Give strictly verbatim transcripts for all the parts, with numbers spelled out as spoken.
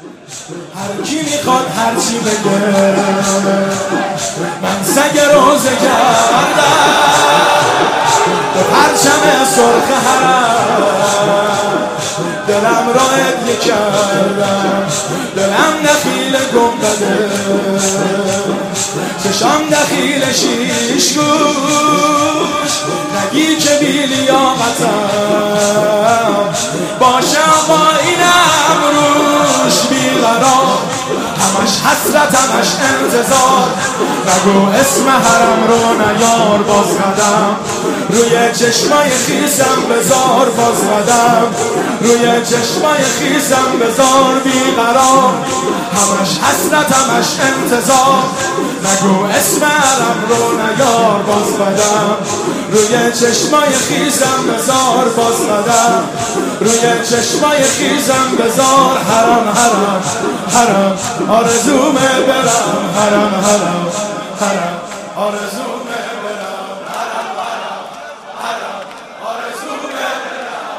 هر کی میخواد هرچی بگه، من سگ روزه کردم به پرچم سرخ حرم، دلم را هدیه کردم، دلم نخیل گنبده، چشام دخیل شیش گوش، نگی که بی لیاقتم، باشه آقا اینم روش بیقرار، همش حسرت همش انتظار، نگو اسم حرم رو نیار، باز قدم روی چشمای خیسم بذار، باز قدم روی چشمای خیسم بذار، بیقرار همش حسرت همش انتظار، نگو اسم حرم رو نیار، باز قدم روی چشمای خیسم بذار، باز قدم روی چشمای خیسم بذار، حرم حرم حرم آرزومه برم، حرم حرم حرم آرزومه برم، حرم حرم حرم آرزومه برم،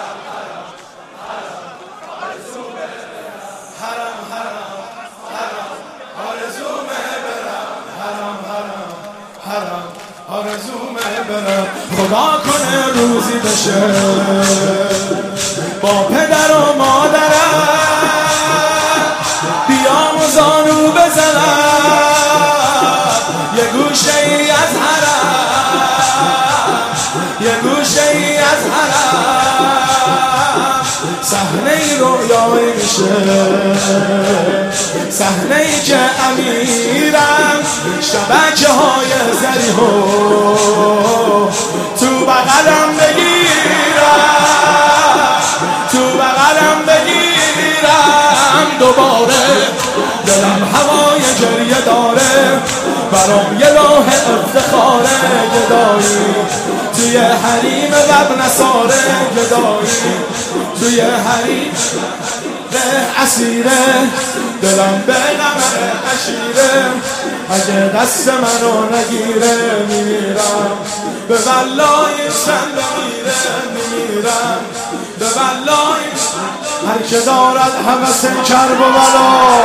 حرم حرم حرم آرزومه برم، حرم حرم حرم آرزومه برم. خدا کنه روزی بشه با پدر و مادرم بیام و زانو بزنم یه گوشه ای از حرم، یه گوشه ای از حرم، صحنه ای رویایی میشه، صحنه ای که امیرم شبکه های زریحو تو بغلم بگیرم، تو بغلم بگیرم دوباره، دلم هوای گریه داره، برام یه راه افتخاره، گدایی توی حریم لب نصاره، گدایی توی حریم اسیره، دلم به نمه اشیره، اگه دست منو نگیره میمیرم، به والای سن بمیره میمیرم، به والای هر که دارد هوس کرب و بلا.